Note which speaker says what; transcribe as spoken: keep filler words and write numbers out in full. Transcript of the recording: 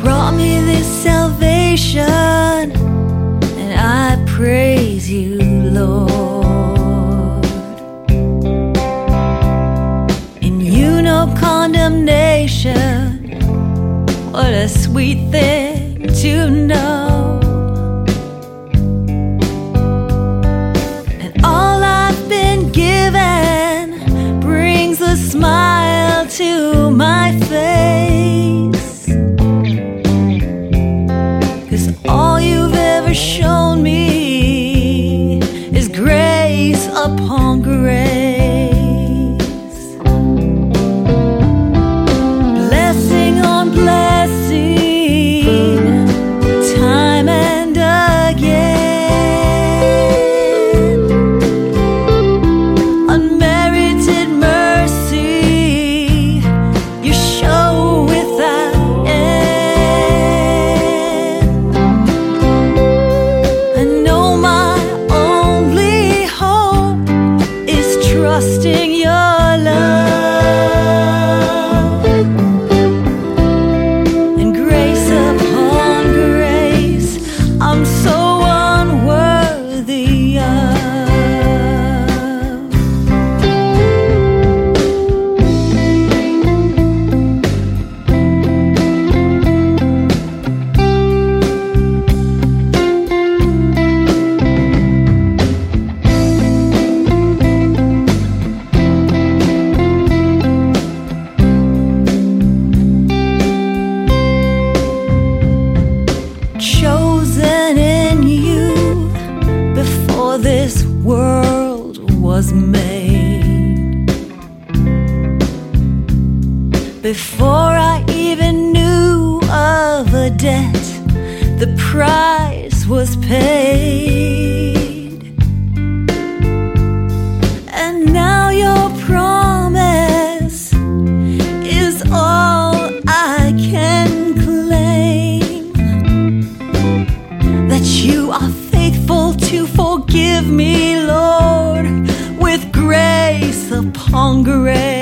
Speaker 1: brought me this salvation, and I praise you, Lord. In you no condemnation, what a sweet thing to know. And all I've been given brings a smile to my face, 'cause all you've ever shown me is grace upon grace. Blessing on blessing, time and again. Unmerited mercy you show without end. I know my only hope is trusting your love, and grace upon grace I'm so unworthy of. Chosen in you before this world was made, before I even knew of a debt, the price was paid. And now your promise is all I can claim, that you are faithful to forgive me, Lord, with grace upon grace.